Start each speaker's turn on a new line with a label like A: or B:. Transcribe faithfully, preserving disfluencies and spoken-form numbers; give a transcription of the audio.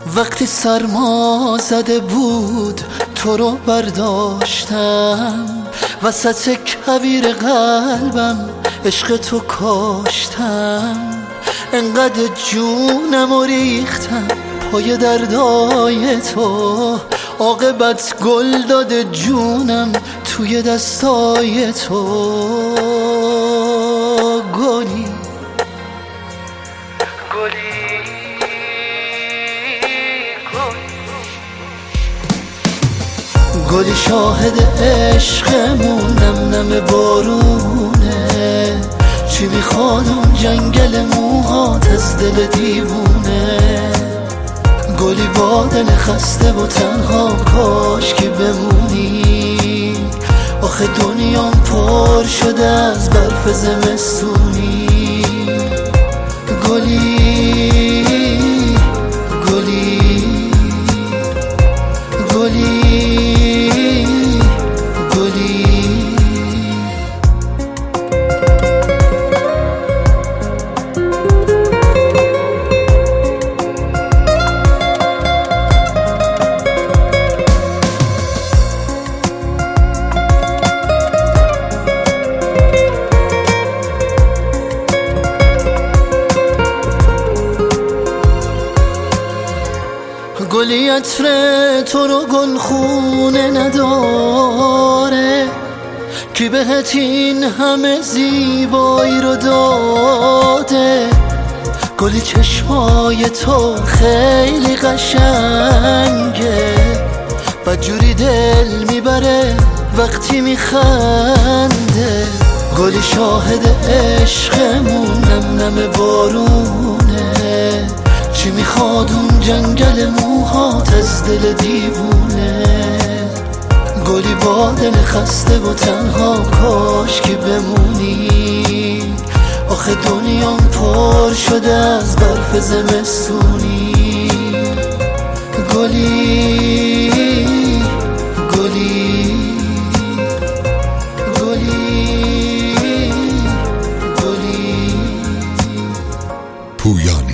A: وقتی سرما زده بود تو رو برداشتم، وسط کویر قلبم عشق تو کاشتم. انقدر جونم و ریختم پای دردای تو، عاقبت گل داده جونم توی دستای تو. گلی گلی گلی شاهد عشقمون، نم نم بارونه. چی میخواد اون جنگل موهات از دل دیوونه؟ گلی با دل خسته و تنها، کاش که بمونی. آخه دنیام پر شده از برف زمستونی. گلی گلی گلی گلی عطر تو رو گلخونه نداره، کی بهت این همه زیبایی رو داده؟ گلی چشمای تو خیلی قشنگه، بدجوری دل میبره وقتی میخنده. گلی شاهد عشقمون، نم نم بارونه. چی میخواد اون جنگل موهات از دل دیوونه؟ گلی با دل خسته و تنها، کاش که بمونی. آخه دنیام پر شده از برف زمستونی. گلی گلی گلی گلی
B: پویان